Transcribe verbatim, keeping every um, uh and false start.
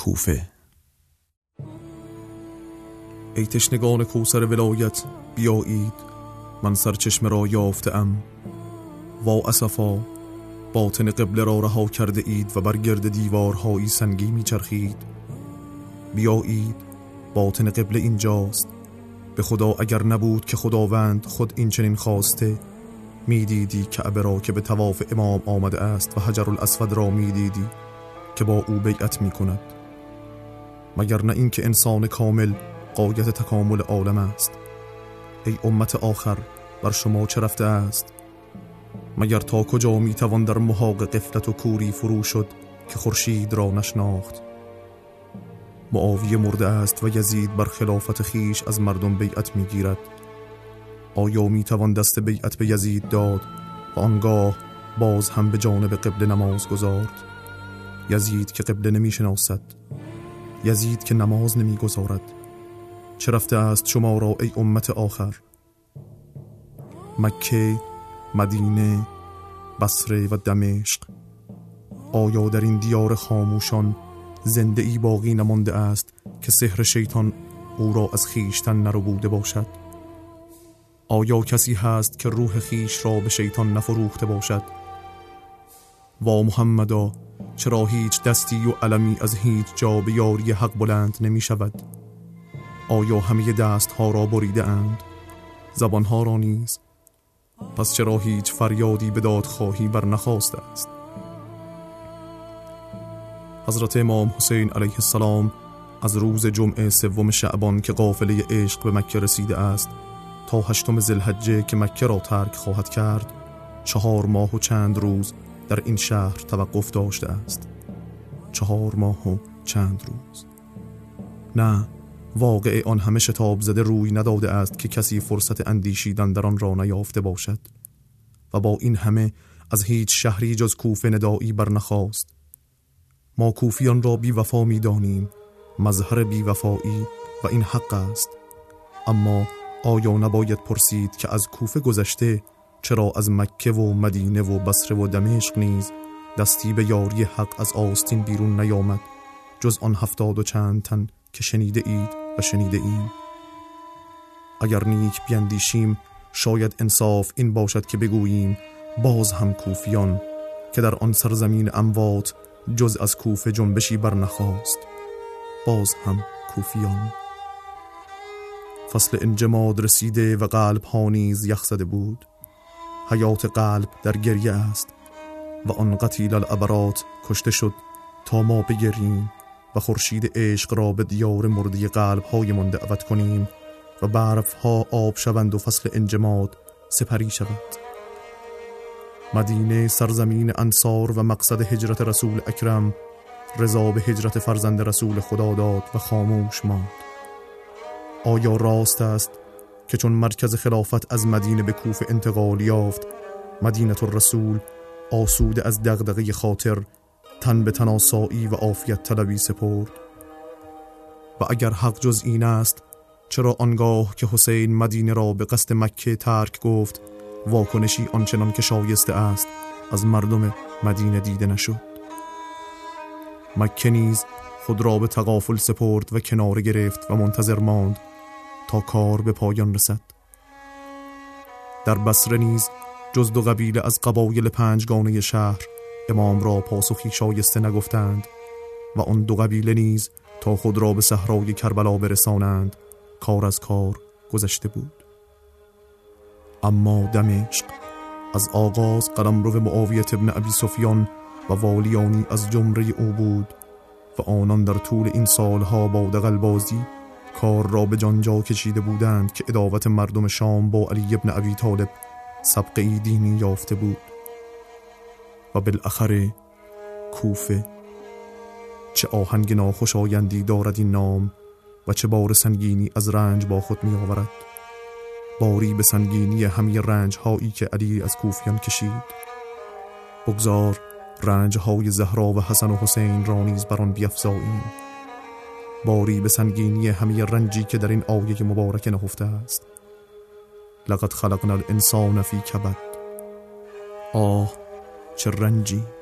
کوفه. ای تشنگان کوثر ولایت بیایید، من سرچشمه را یافته‌ام. وا اسفا، باطن قبله را رها کرده اید و بر گرد دیوارهایی سنگی میچرخید. بیایید، باطن قبله اینجاست. به خدا اگر نبود که خداوند خود این چنین خواسته، میدیدی کعبه را که به طواف امام آمده است و حجر الاسود را میدیدی که با او بیعت میکند. مگر نه این که انسان کامل غایت تکامل عالم است؟ ای امت آخر، بر شما چه رفته است؟ مگر تا کجا میتوان در محاق غفلت و کوری فرو شد که خورشید را نشناخت؟ معاویه مرده است و یزید بر خلافت خیش از مردم بیعت میگیرد. آیا میتوان دست بیعت به یزید داد و آنگاه باز هم به جانب قبله نماز گذارد؟ یزید که قبله نمیشناسد، یزید که نماز نمیگذارد، چه رفته است شما را ای امت آخر؟ مکه، مدینه، بصره و دمشق، آیا در این دیار خاموشان زنده ای باقی نمانده است که سحر شیطان او را از خیشتن نربوده باشد؟ آیا کسی هست که روح خیش را به شیطان نفروخته باشد؟ وا محمدا، چرا هیچ دستی و علمی از هیچ جا به یاری حق بلند نمی شود؟ آیا همه دست ها را بریده اند، زبان ها را نیز؟ پس چرا هیچ فریادی به دادخواهی بر نخواسته است؟ حضرت امام حسین علیه السلام از روز جمعه سوم شعبان که قافله عشق به مکه رسیده است تا هشتم ذوالحجه که مکه را ترک خواهد کرد، چهار ماه و چند روز در این شهر توقف داشته است. چهار ماه و چند روز. نه، واقع آن همه شتاب زده روی نداده است که کسی فرصت اندیشیدن در آن را نیافته باشد و با این همه از هیچ شهری جز کوفه ندایی برنخواست. ما کوفیان را بی وفا می دانیم، مظهر بی وفایی و این حق است. اما آیا نباید پرسید که از کوفه گذشته چرا از مکه و مدینه و بصره و دمشق نیز دستی به یاری حق از آستین بیرون نیامد، جز آن هفتاد و چند تن که شنیده اید و شنیده ایم؟ اگر نیک بیندیشیم شاید انصاف این باشد که بگوییم باز هم کوفیان که در آن سرزمین اموات جز از کوفه جنبشی برنخواست، باز هم کوفیان. فصل انجماد رسیده و قلب ها نیز یخ زده بود. حیات قلب در گریه است و آن قتیل العبرات کشته شد تا ما بگریم و خورشید عشق را به دیار مرده قلب های من دعوت کنیم و برف ها آب شوند و فصل انجماد سپری شود. مدینه سرزمین انصار و مقصد هجرت رسول اکرم رضا به هجرت فرزند رسول خدا داد و خاموش ماند. آیا راست است که چون مرکز خلافت از مدینه به کوفه انتقال یافت، مدینه الرسول آسوده از دغدغه خاطر تن به تناسایی و عافیت طلبی سپرد؟ و اگر حق جز این است، چرا آنگاه که حسین مدینه را به قصد مکه ترک گفت واکنشی آنچنان که شایسته است از مردم مدینه دیده نشد؟ مکه نیز خود را به تغافل سپرد و کناره گرفت و منتظر ماند تا کار به پایان رسد. در بصره نیز جز دو قبیله از قبایل پنجگانه شهر امام را پاسخی شایسته نگفتند و آن دو قبیله نیز تا خود را به صحرای کربلا برسانند کار از کار گذشته بود. اما دمشق از آغاز قلمرو معاویه ابن ابی سفیان و والیانی از جمره او بود و آنان در طول این سالها با دغلبازی کار را به جانجا کشیده بودند که عداوت مردم شام با علی ابن ابی طالب سبقه دینی یافته بود. و بالاخره کوفه، چه آهنگ ناخوشایندی دارد این نام و چه بار سنگینی از رنج با خود می آورد. باری به سنگینی همه رنج هایی که علی از کوفیان کشید. بگذار رنج های زهرا و حسن و حسین را نیز بر آن بیفزاییم. باری به سنگینی همه رنجی که در این آیه مبارکه نهفته است. لقد خلقنا الانسان فی کبد. آه چه رنجی!